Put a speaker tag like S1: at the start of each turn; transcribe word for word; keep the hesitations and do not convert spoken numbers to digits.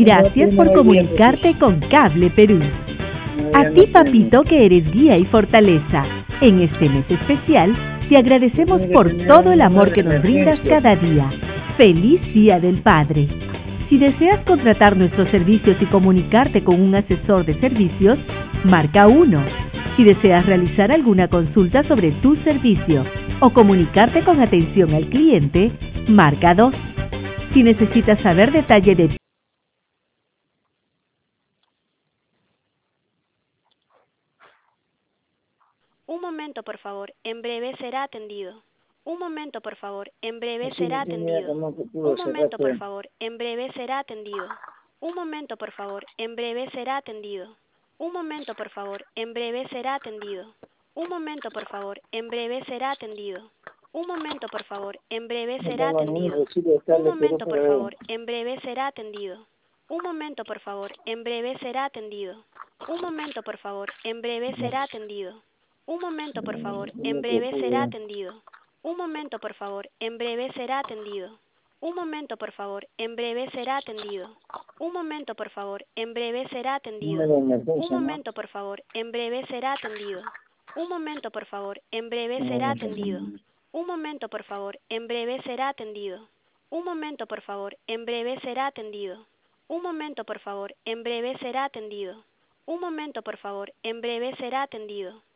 S1: Gracias por comunicarte con Cable Perú. A ti, papito, que eres guía y fortaleza. En este mes especial, te agradecemos por todo el amor que nos brindas cada día. ¡Feliz Día del Padre! Si deseas contratar nuestros servicios y comunicarte con un asesor de servicios, marca uno. Si deseas realizar alguna consulta sobre tu servicio o comunicarte con atención al cliente, marca dos. Si necesitas saber detalle de
S2: Un momento, por favor. En breve será atendido. Un momento, por favor. En breve será atendido. Un momento, por favor. En breve será atendido. Un momento, por favor. En breve será atendido. Un momento, por favor. En breve será atendido. Un momento, por favor. En breve será atendido. Un momento, por favor. En breve será atendido. Un momento, por favor. En breve será atendido. Un momento, por favor. En breve será atendido. Un momento, por favor. En breve será atendido. Un momento, por favor. En breve será atendido. Un momento, por favor. En breve será atendido. Un momento, por favor. En breve será atendido. Un momento, por favor. En breve será atendido. Un momento, por favor. En breve será atendido. Un momento, por favor. En breve será atendido. Un momento, por favor. En breve será atendido. Un momento, por favor. En breve será atendido. Un momento, por favor. En breve será atendido. Un momento, por favor. En breve será atendido.